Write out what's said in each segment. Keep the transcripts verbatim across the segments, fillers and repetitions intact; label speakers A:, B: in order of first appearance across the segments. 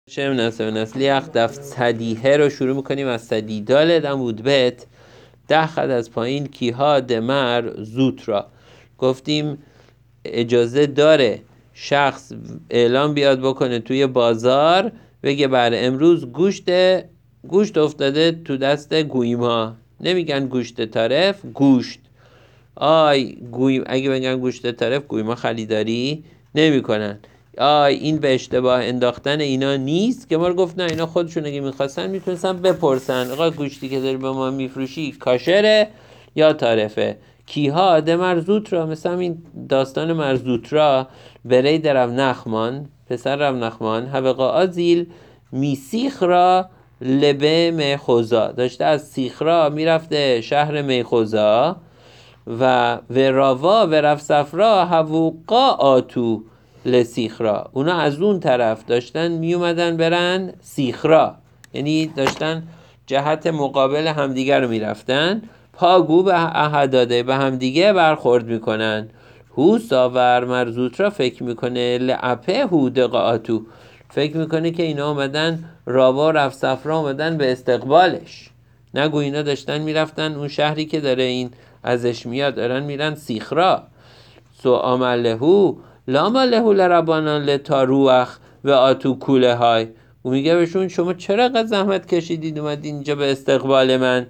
A: شم نسل نسلی اخدف صدیه رو شروع میکنیم از صدیدال دمود بت ده خط از پایین کیها دمر زوت را گفتیم اجازه داره شخص اعلام بیاد بکنه توی بازار بگه بر امروز گوشت گوشت افتاده تو دست گویما، نمیگن گوشت طرف، گوشت آی گویم اگه بگن گوشت طرف گویما خریداری نمیکنن. آی این به اشتباه انداختن اینا نیست که ما رو گفت نه اینا خودشون اگه میخواستن میتونستن بپرسن آقا گوشتی که داری به ما میفروشی کاشره یا طرفه. کیها آده مرزوت را، مثل این داستان مرزوت را بری در نخمان پسر رب نخمان هبقا آزیل می سیخ را لبه میخوزا، داشته از سیخرا میرفته شهر میخوزا و وراوا و رف سفرا هووقا آتو لسیخرا، اونا از اون طرف داشتن می اومدن برن سیخرا، یعنی داشتن جهت مقابل همدیگه رو میرفتن. پاگو به احداده به همدیگه برخورد میکنن. هو ساور مرزوت را فکر میکنه لعپه هو دقاعتو، فکر میکنه که اینا اومدن راوا رفت سفرا اومدن به استقبالش، نگو اینا داشتن میرفتن اون شهری که داره این ازش میاد دارن میرن سیخرا. سو آملهو لاما لهو لربانان لتاروخ و آتو کوله های، او میگه بهشون شما چرا قد زحمت کشیدید اومدین اینجا به استقبال من.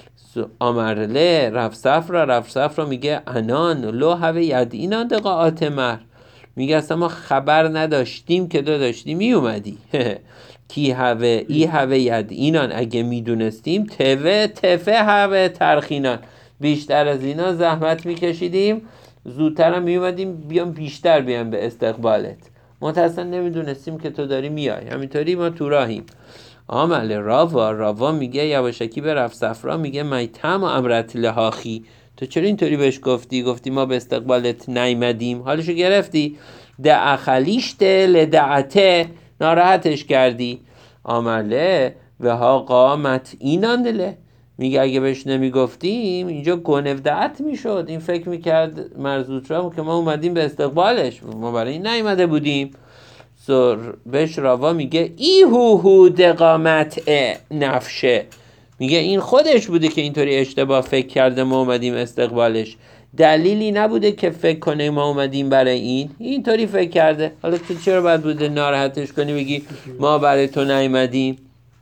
A: آمرله رفت سفرا رفت سفرا میگه انان لو هوه ید اینان دقاعات مر، میگه اصلا ما خبر نداشتیم که تو داشتی میومدی. کی هوه ای هوه ید اینان، اگه میدونستیم تفه تفه هوه ترخینان، بیشتر از اینا زحمت میکشیدیم زودتر هم میومدیم بیام بیشتر بیام به استقبالت، متأسفانه نمیدونستیم که تو داری میای، همینطوری ما تو راهیم. عمل راوا راوا میگه یواشکی به رفت سفرا میگه میتم امرت لحاخی، تو چرا اینطوری بهش گفتی؟ گفتی ما به استقبالت نیمدیم، حالشو گرفتی. دعخلیشت لدعته، ناراحتش کردی. عمله و ها قامت ایناندله، میگه اگه بهش نمیگفتیم اینجا گنودعت میشد، این فکر میکرد مرزوت را که ما اومدیم به استقبالش، ما برای این نیومده بودیم. سر بهش راوا میگه ای هو هو دقامت نفشه، میگه این خودش بوده که اینطوری اشتباه فکر کرده ما اومدیم استقبالش، دلیلی نبوده که فکر کنه ما اومدیم برای این، اینطوری فکر کرده. حالا تو چرا باید بوده ناراحتش کنی بگی ما برای تو نیومدیم؟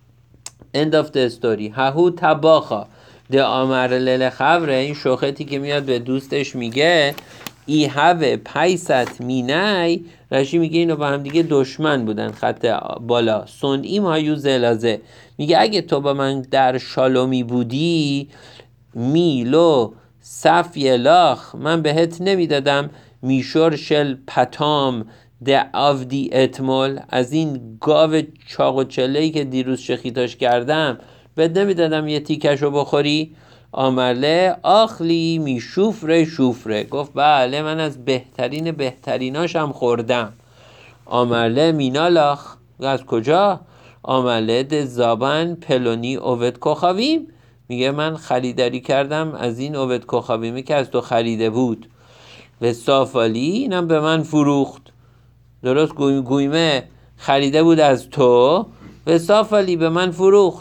A: end of the story. ههو تباخا ده آمر لیل خبره، این شوختی که میاد به دوستش میگه ای هوه پیست مینی، رشی میگه اینو با هم دیگه دشمن بودن، خط بالا سن ایم هایو زلازه، میگه اگه تو با من در شالومی بودی میلو صفی لاخ، من بهت نمیدادم میشور شل پتام ده آفدی اتمول، از این گاو چاق و چلهی که دیروز شخیتاش کردم بهت نمیدادم یه تیکشو بخوری. آمرله آخلی می شوفره شوفره، گفت بله من از بهترین بهتریناشم خوردم. آمرله مینالاخ، از کجا؟ آمرله ده زابن پلونی اوود کخاویم، میگه من خریداری کردم از این اوود کخاویمی که از تو خریده بود. و صافالی اینم به من فروخت، درست گویمه خریده بود از تو و صافالی به من فروخت.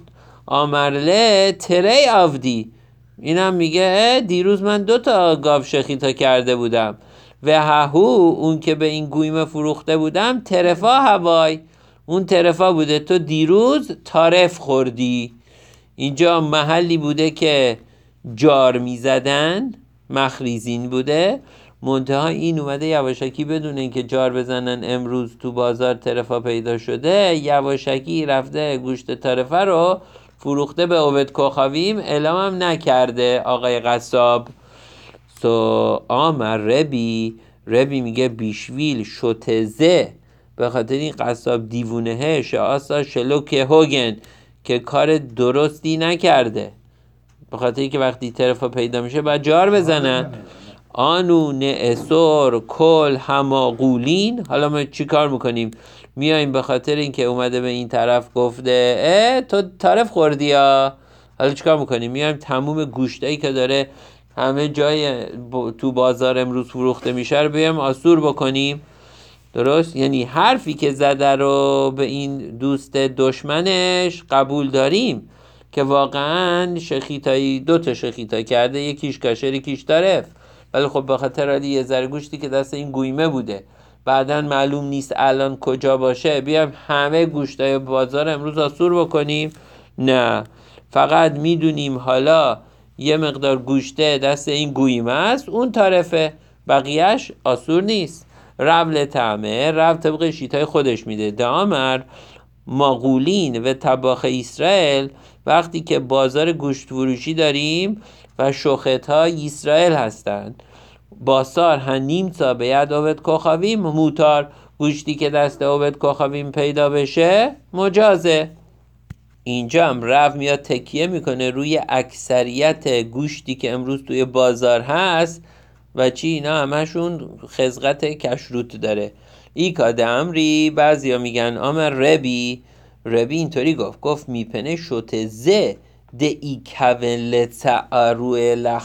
A: آمرله تری آفدی، اینم میگه دیروز من دو تا گاو شخیتا کرده بودم. و ههو اون که به این گویمه فروخته بودم ترفا هوای، اون ترفا بوده تو دیروز تارف خوردی. اینجا محلی بوده که جار میزدن، مخریزین بوده، منتها این اومده یواشکی بدون اینکه جار بزنن امروز تو بازار ترفا پیدا شده، یواشکی رفته گوشت ترفا رو فروخته به اوید کوخاویم، اعلامم نکرده آقای قصاب. سو آمر ربی، ربی میگه بیشویل شتزه، به خاطر این قصاب دیوونهه شاسا شلو که هوگن، که کار درستی نکرده، به خاطر اینکه وقتی طرفا پیدا میشه باید جار بزنن. آنو نعسور کل هماقولین، حالا ما چی کار میکنیم؟ میایم به خاطر اینکه اومده به این طرف گفته اه تو طرف خوردی ها، حالا چی کار میکنیم؟ میایم تموم گوشتایی که داره همه جای تو بازار امروز فروخته میشه رو بیایم آسور بکنیم. درست؟ یعنی حرفی که زده رو به این دوست دشمنش قبول داریم که واقعا شخیتایی دو تا شخیتا کرده، یکیش کاشر یکیش طرف، ولی خب به خاطر یه ذره گوشتی که دست این گویمه بوده بعدن معلوم نیست الان کجا باشه بیایم همه گوشتای بازار امروز آسور بکنیم؟ نه، فقط میدونیم حالا یه مقدار گوشته دست این گویمه است، اون طرفه، بقیهش آسور نیست. رب لطعمه، رب طبق شیطای خودش میده. دامر ماغولین و طباخ اسرائیل، وقتی که بازار گوشت فروشی داریم و شخت ها اسرائیل هستند، باسار هنیم تا به ید عبد کخاویم موتار، گوشتی که دست عبد کخاویم پیدا بشه مجازه. اینجا هم رب میاد تکیه میکنه روی اکثریت گوشتی که امروز توی بازار هست و چی اینا همشون خزقت کشروت داره. ای کاده امری، بعضی ها میگن آمر ربی، ربی اینطوری گفت گفت میپنه شوت زه ده ای کون لتعروه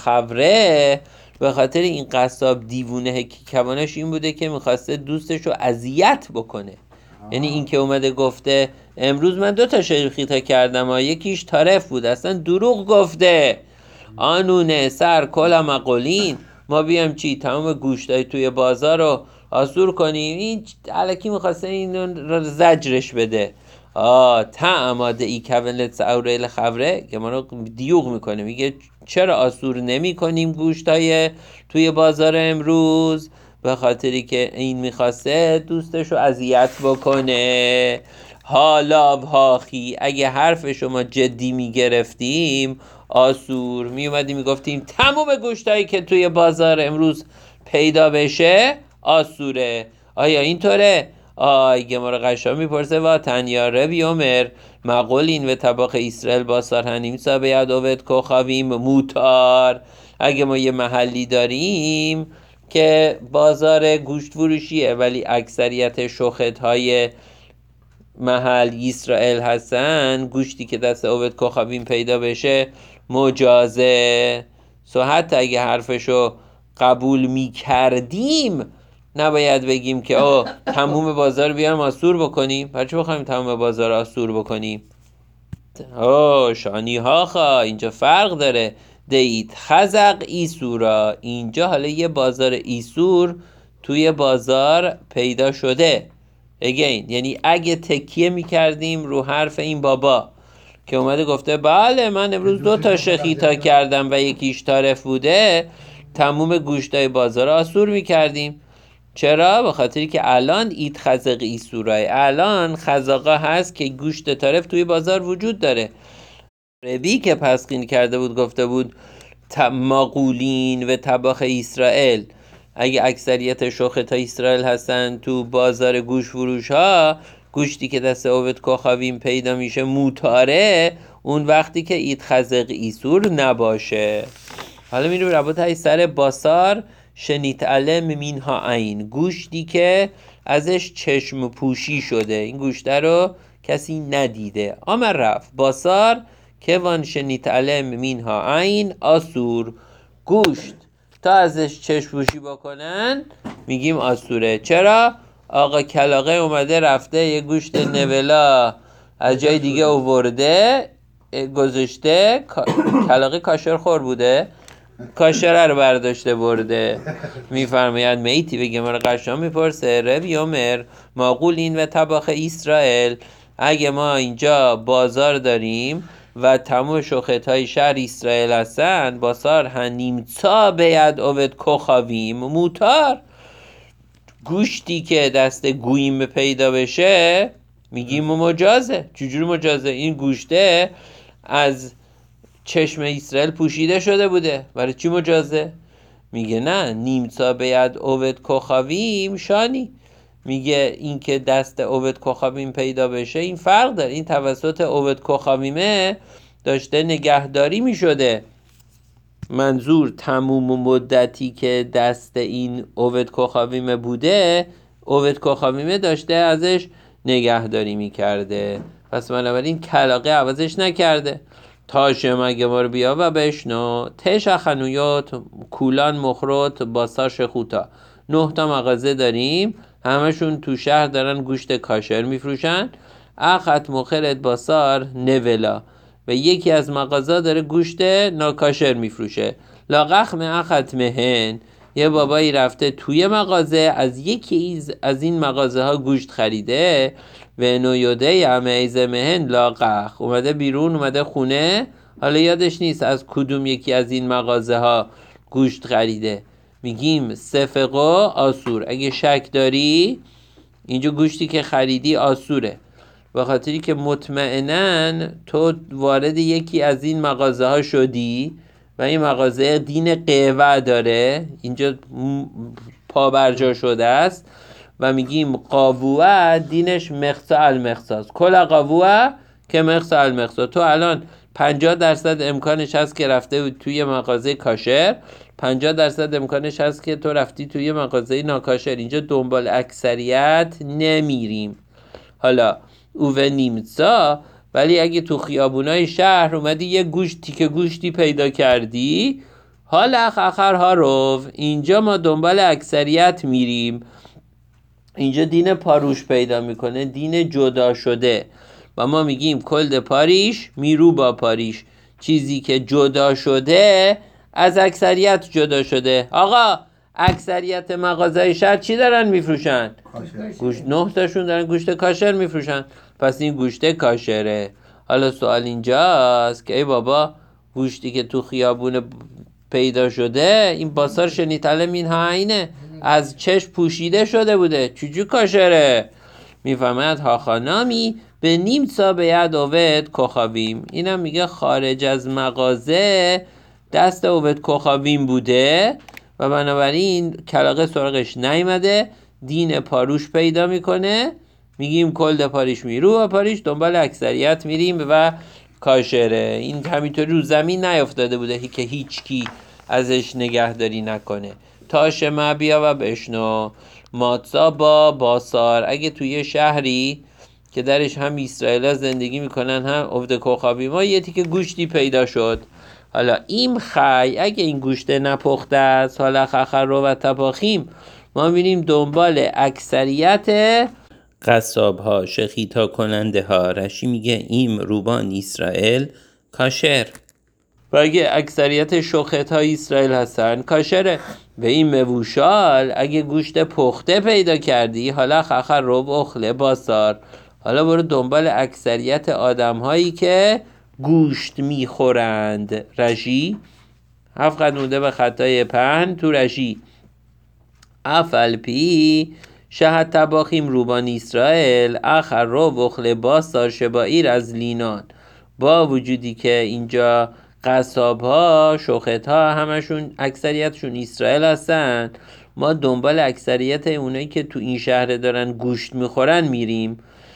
A: لخوره، به خاطر این قصاب دیوونه که کوانش این بوده که میخواسته دوستش رو اذیت بکنه. یعنی این که اومده گفته امروز من دو تا شخیتا کردم و یکیش طرف بود، اصلا دروغ گفته. آنونه سر کلا مقولین، ما بیام چی تمام گوشتای توی بازار رو آسور کنیم؟ این الکی میخواسته این رو زجرش بده. آه تا اماده ای کولت اوریل خبره که ما رو دیوغ میکنه، میگه چرا آسور نمی کنیم گوشتای توی بازار امروز؟ به خاطری که این میخواسته دوستشو اذیت بکنه. حالا هاخی، اگه حرف شما جدی میگرفتیم آسور میومدیم میگفتیم تمام گوشتایی که توی بازار امروز پیدا بشه آسوره. آیا اینطوره؟ آی گمار قشا میپرسه و تنیاره بیومر مقولین و طباخ اسرائیل باسار هنیم سابه یدوبت کخاویم موتار. اگه ما یه محلی داریم که بازار گوشت فروشیه ولی اکثریت شخت های محل اسرائیل هستن، گوشتی که دست عبد کخاویم پیدا بشه مجازه. سو حتی اگه حرفشو قبول می کردیم نباید بگیم که او تموم بازار بیارم آسور بکنیم. پرچه بخوایم تموم بازار آسور بکنیم؟ او شانی ها خواه، اینجا فرق داره. دید خزق ایسورا، اینجا حالا یه بازار ایسور توی بازار پیدا شده. again یعنی اگه تکیه میکردیم رو حرف این بابا که اومده گفته بله من امروز دو تا شخیتا کردم و یکیش طرف بوده، تموم گوشتای بازار آسور میکردیم. چرا؟ به خاطری که الان ایت خزق ایسورای، الان خزاقا هست که گوشت طرف توی بازار وجود داره. ربی که پسخین کرده بود گفته بود ماغولین و طباخ اسرائیل، اگه اکثریت شخت ها اسرائیل هستن تو بازار گوش فروش ها، گوشتی که دست عبد کخاویم پیدا میشه موتاره، اون وقتی که ایت خزق ایسور نباشه. حالا میریم ربط های سر باسار شنیت علم مینها عین، گوشتی که ازش چشم پوشی شده، این گوشته رو کسی ندیده. آمر رفت باسار که وان شنیت علم مینها عین آسور، گوشت تا ازش چشم پوشی بکنن میگیم آسوره. چرا؟ آقا کلاغه اومده رفته یه گوشت نولا از جای دیگه آورده گذاشته، کلاغه کاشر خور بوده، کاشره رو برداشته برده. میفرماید میتی بگه من قشام میپرسه ربی عمر ماغولین و طباخ اسرائیل، اگه ما اینجا بازار داریم و تمام شخت های شهر اسرائیل هستن، باسار هنیم تا بیاد عبد کخاویم موتار، گوشتی که دست گویم پیدا بشه میگیم مجازه. چجور مجازه؟ این گوشته از چشم اسرائیل پوشیده شده بوده، برای چی مجازه؟ میگه نه نیمتا بیاد عبد کخاویم شانی، میگه این که دست عبد کخاویم پیدا بشه این فرق داره، این توسط عبد کخاویمه داشته نگهداری میشده. منظور تموم مدتی که دست این عبد کخاویمه بوده، عبد کخاویمه داشته ازش نگهداری میکرده، پس بنابراین کلاقه عوضش نکرده. تاشه مگه ما رو بیا و بشنو تش خنویات کولان مخروط باسار شخوتا، نه تا مغازه داریم همشون تو شهر دارن گوشت کاشر میفروشن. اخت مخرت باسار نولا، و یکی از مغازه داره گوشت ناکاشر میفروشه. لاغخم اخت مهن، یه بابایی رفته توی مغازه از یکی از این مغازه ها گوشت خریده. و نویوده همه ایز مهن لاغخ، اومده بیرون، اومده خونه، حالا یادش نیست از کدوم یکی از این مغازه ها گوشت خریده. میگیم سفقا آسور، اگه شک داری اینجا گوشتی که خریدی آسوره، به خاطری که مطمئناً تو وارد یکی از این مغازه ها شدی و این مغازه دین قیوه داره، اینجا پابرجا شده است و میگیم قاووه دینش مخصا المخصاست، کل قاووه که مخصا المخصا. تو الان پنجاه درصد امکانش هست که رفته توی مغازه کاشر، پنجاه درصد امکانش هست که تو رفتی توی مغازه ناکاشر. اینجا دنبال اکثریت نمیریم. حالا اوه نیمتسا، ولی اگه تو خیابونای شهر اومدی یه گوشتی که گوشتی پیدا کردی، حالا اخر ها رو، اینجا ما دنبال اکثریت میریم. اینجا دین پاروش پیدا میکنه، دین جدا شده، و ما میگیم کلد پاریش میرو با پاریش، چیزی که جدا شده از اکثریت جدا شده. آقا اکثریت مغازه شهر چی دارن میفروشن؟ گوشت. نه تاشون دارن گوشت کاشر میفروشن، پس این گوشت کاشره. حالا سوال اینجاست که ای بابا، گوشتی که تو خیابون پیدا شده این باسار شنیتاله مین هاینه، از چشم پوشیده شده بوده، چجور کاشره؟ میفهمد هاخانامی به نیم سا به ید اوید کخاویم، اینم میگه خارج از مغازه دست اوید کخاویم بوده و بنابراین کلاغه سراغش نیامده، دین پاروش پیدا میکنه. میگیم کلد پاریش میرو و پاریش دنبال اکثریت میریم و کاشره. این همینطوری رو زمین نیافتاده بوده که هیچ کی ازش نگهداری نکنه. تاش ما بیا و بشنو ماتزا با باسار، اگه توی شهری که درش هم اسرائیل زندگی میکنن هم افد کوخابی ما یه تیکه گوشتی پیدا شد، حالا این خی اگه این گوشت نپخته است، حالا خخر رو و تپاخیم، ما میریم دنبال اکثریت قصاب ها، شخیتا کننده ها. رشی میگه این روبان اسرائیل کاشر، و اگه اکثریت شخت های اسرائیل هستن کاشره. به این موشال اگه گوشت پخته پیدا کردی، حالا خخر رو اخله باسار، حالا برو دنبال اکثریت آدم هایی که گوشت میخورند. رشی هفت قدمونده به خطای پهن تو رشی افل پی شهد تباخیم روبان اسرائیل اخر رو اخله باسار شبایر از لینان، با وجودی که اینجا قصاب ها شخت ها همشون اکثریتشون اسرائیل هستن، ما دنبال اکثریت اونایی که تو این شهر دارن گوشت میخورن میریم.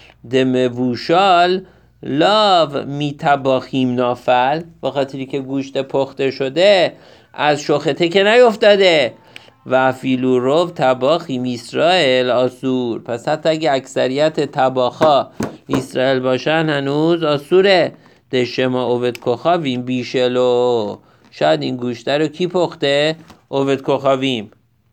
A: دموشال لاو میتباخیم نافل، با خاطری که گوشت پخته شده از شخته که نیفتاده، و فیلو رو تباخیم اسرائیل آسور، پس حتی اگه اکثریت تباخا اسرائیل باشن هنوز آسوره. دشما اوید کخاویم بیشلو، شاید این گوشته رو کی پخته؟ اوید کخاویم.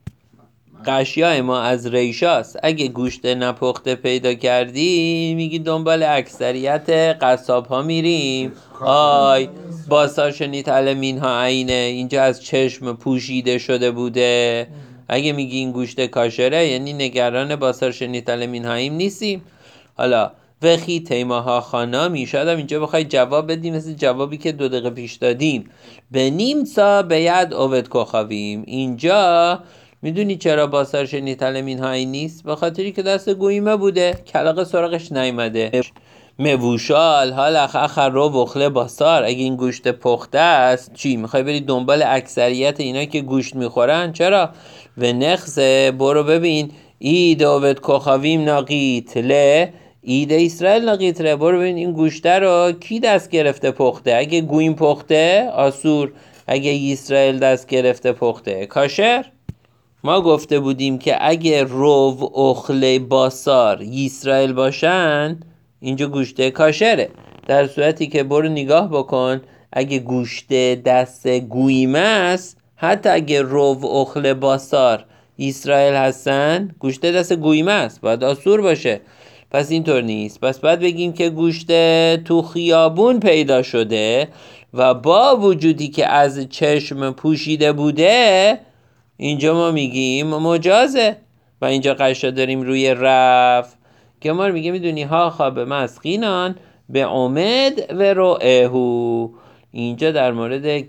A: قشیای ما از ریشاست، اگه گوشت نپخته پیدا کردی میگی دنبال اکثریت قصاب ها میریم. آی باسار شنید علمین ها عینه، اینجا از چشم پوشیده شده بوده. اگه میگی این گوشت کاشره یعنی نگران باسار شنید علمین هاییم نیستیم. حالا وخی تیماها خانامی، شاید هم اینجا بخوای جواب بدیم مثل جوابی که دو دقیقه پیش دادیم، به نیم سا به ید اوید کخاویم. اینجا میدونی چرا باسار شنید علمین هایی نیست؟ به خاطری که دست گویمه بوده، کلاغه سراغش نیامده. موشال حال اخر رو بخله باسار، اگه این گوشت پخته است چی؟ میخوای بری دنبال اکثریت اینا که گوشت میخورن؟ چرا؟ و نخزه برو ببین اید اوید کخاویم ناقیت له، اید اسرائیل ناقیت له، برو ببین این گوشته رو کی دست گرفته پخته. اگه گویم پخته آسور، اگه اسرائیل دست گرفته پخته کاشر. ما گفته بودیم که اگه رو اخله باسار اسرائیل باشن اینجا گوشته کاشره، در صورتی که برو نگاه بکن اگه گوشته دست گویمه است، حتی اگه رو اخله باسار اسرائیل هستن، گوشت دست گویمه است، باید آسور باشه. پس اینطور نیست. پس باید بگیم که گوشت تو خیابون پیدا شده و با وجودی که از چشم پوشیده بوده، اینجا ما میگیم مجازه. و اینجا قشا داریم روی رف که ما میگه میدونی ها خواب مسقینان به امد و رؤهو. اینجا در مورد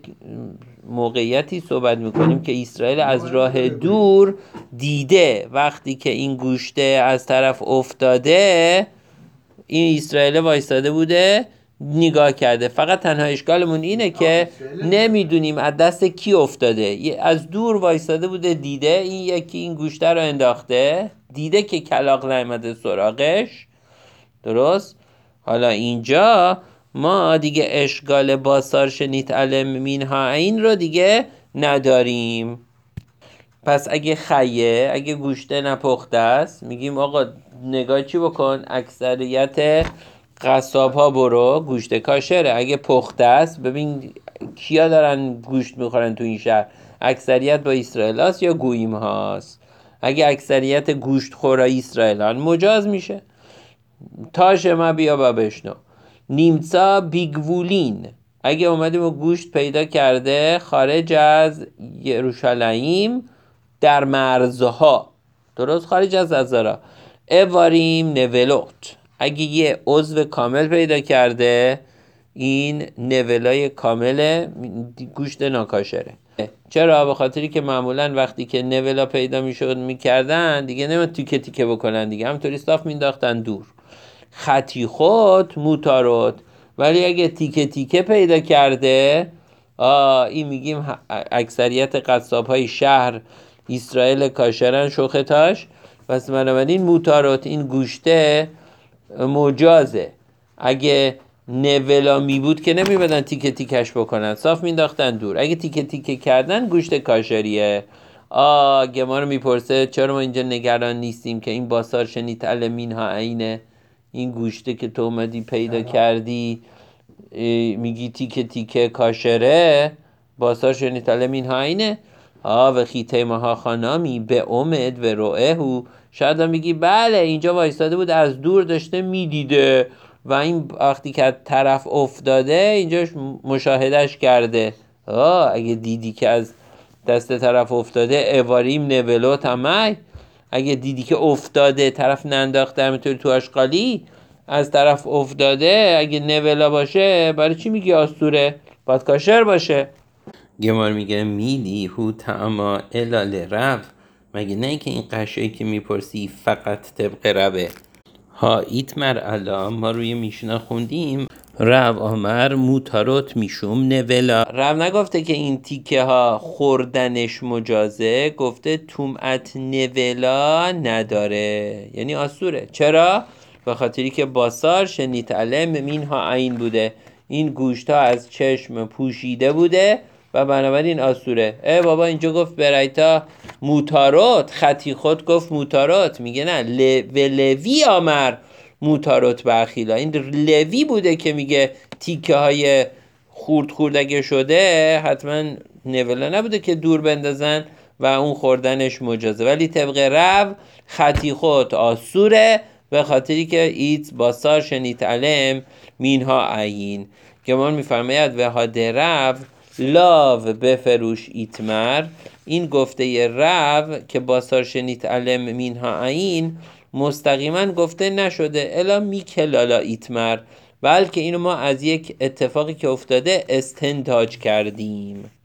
A: موقعیتی صحبت میکنیم که اسرائیل از راه دور دیده، وقتی که این گوشته از طرف افتاده این اسرائیل وایستاده بوده نگاه کرده. فقط تنها اشکالمون اینه که نمیدونیم از دست کی افتاده. از دور وایستاده بوده دیده این یکی این گوشته رو انداخته، دیده که کلاغ نیامده سراغش. درست؟ حالا اینجا ما دیگه اشکال باسار شنیت علم مینها این رو دیگه نداریم. پس اگه خیه، اگه گوشته نپخته است، میگیم آقا نگاه چی بکن، اکثریت قصاب ها برو گوشت کاشره. اگه پخته است ببین کیا دارن گوشت میخورن تو این شهر، اکثریت با اسرائیل هاست یا گویم هاست. اگه اکثریت گوشت خورای اسرائیل هان مجاز میشه. تاش ما بیا با بشنو نیمڅا بیگوولین، اگه اومدیم و گوشت پیدا کرده خارج از یروشلایم در مرزها، درست خارج از عزارا، اواریم نولوت، اگه یه عضو کامل پیدا کرده این نولای کامل گوشت ناکاشره. چرا؟ به خاطری که معمولا وقتی که نولا پیدا میشد میکردن دیگه نمید تیکه تیکه بکنن دیگه، همطوری صاف مینداختن دور. خطی خود موتاروت، ولی اگه تیکه تیکه پیدا کرده آه این میگیم اکثریت قصاب های شهر اسرائیل کاشرن شوختاش. پس بنابراین موتاروت این گوشته مجازه. اگه نولا می بود که نمی بدن تیکه تیکش بکنن، صاف مینداختن دور. اگه تیکه تیکه کردن گوشت کاشریه. آه گمار میپرسه چرا ما اینجا نگران نیستیم که این باسار شنیت علمین ها اینه، این گوشته که تو اومدی پیدا کردی میگی تیکه تیکه کاشره، باسار شنیت علمین ها اینه. آه و خیته ماها خانامی به امد و رؤهو، شاید هم میگی بله اینجا وایستاده بود از دور داشته میدیده و این وقتی که طرف افتاده اینجاش مشاهدش کرده. آه اگه دیدی که از دست طرف افتاده اواریم نولوت همه، اگه دیدی که افتاده طرف ننداخته همینطوری تو اشقالی از طرف افتاده، اگه نولا باشه برای چی میگی آسوره؟ باید کاشر باشه. گمار میگه میلی هو تعما الال رب، مگه نه که این قشایی که میپرسی فقط طبق ربه. ها ایتمر الان ما روی میشنا خوندیم رب آمر موتاروت میشوم نولا. رب نگفته که این تیکه ها خوردنش مجازه، گفته تومعت نولا نداره، یعنی آسوره. چرا؟ به خاطری که باسار شنیت علم مینها عین بوده، این گوشت ها از چشم پوشیده بوده و بنابراین آسوره. ای بابا اینجا گفت برایتا موتاروت، خطی خود گفت موتاروت، میگه نه و لوی آمر موتاروت بخیلا. این لوی بوده که میگه تیکه های خورد خورد اگه شده حتما نولا نبوده که دور بندازن و اون خوردنش مجازه، ولی طبق رو خطی خود آسوره به خاطری که ایت باسار شنیت علم مینها عین. گمان میفرماید و هاده رو لاو بفروش ایتمر، این گفته ی رو که باسار شنیت علم مینها عین مستقیما گفته نشده الا میکلالا ایتمر، بلکه اینو ما از یک اتفاقی که افتاده استنتاج کردیم.